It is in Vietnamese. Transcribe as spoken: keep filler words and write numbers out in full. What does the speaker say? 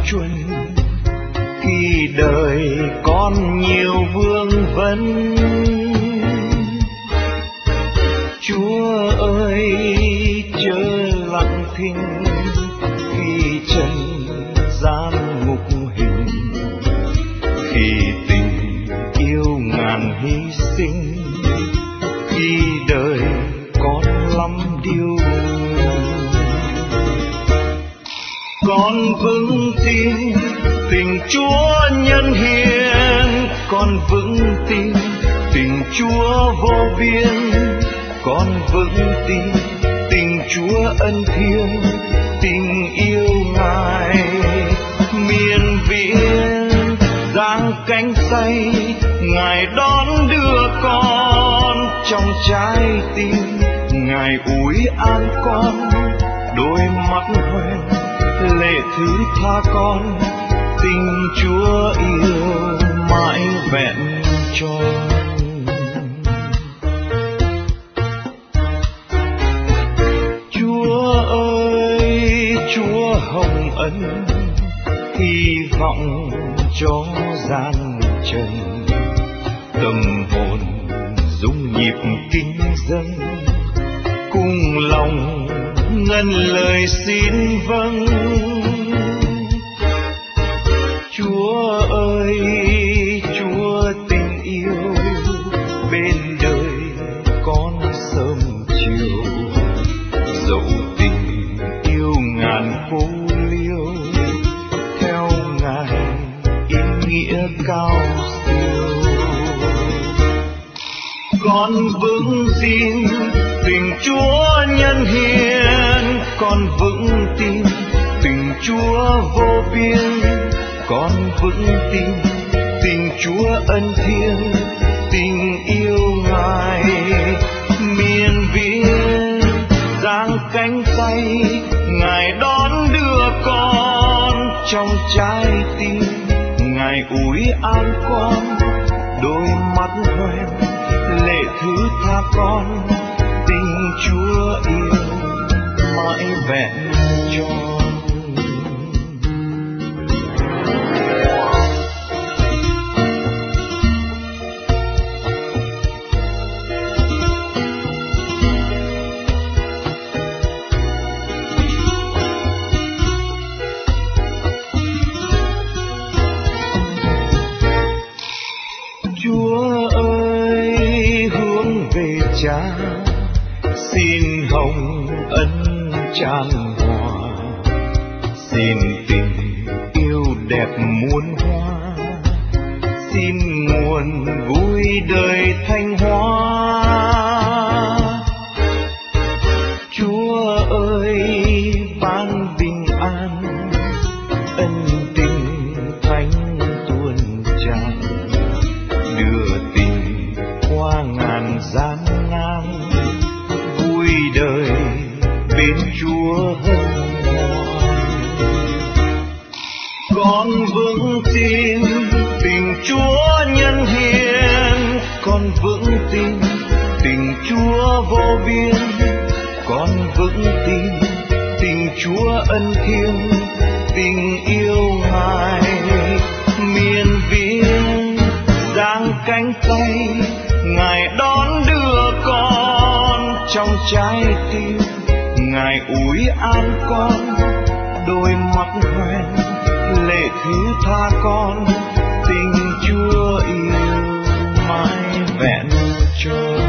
chuẩn, khi đời còn nhiều vương vấn. Chúa ơi chớ lặng thinh khi trần gian ngục hình, khi tình yêu ngàn hy sinh, khi đời còn lắm điều. Con vững tin tình Chúa nhân hiền, con vững tin tình Chúa vô biên, con vững tin tình Chúa ân thiêng, tình yêu Ngài miền viễn giang cánh tay. Ngài đón đưa con trong trái tim, Ngài ủi an con đôi mắt hoen lệ thứ tha con. Tình Chúa yêu mãi vẹn tròn. Chúa ơi Chúa hồng ân, hy vọng cho gian trần. Tâm hồn rung nhịp kinh dâng, cùng lòng ngân lời xin vâng. Chúa ơi Chúa tình yêu, bên đời con sớm chiều. Dẫu tình yêu ngàn phố liêu, theo Ngài ý nghĩa cao siêu. Con vững tin tình Chúa nhân hiền, con vững tin tình Chúa vô biên, con vững tin tình Chúa ân thiêng, tình yêu Ngài miền viễn giang cánh tay. Ngài đón đưa con trong trái tim, Ngài ủi an con đôi mắt hoen lệ thứ tha con. Tình Chúa yêu mãi vẹn tròn. Chúa ơi hướng về Cha, xin hồng ân tràn hòa, xin tình yêu đẹp muôn hoa, xin nguồn vui đời thanh hóa. Chúa ơi ban bình an, ân tình thánh tuôn tràn, đưa tình qua ngàn gian nan, vui đời bên Chúa hân hoan. Con vững tin tình Chúa nhân hiền, con vững tin tình Chúa vô biên, con vững tin tình Chúa ân thiêng, tình yêu Ngài miền viễn giang cánh tay. Ngài đón đưa con trong trái tim, Ngài ủi an con đôi mắt hoen lệ thứ tha con. Tình Chúa yêu mãi vẹn tròn.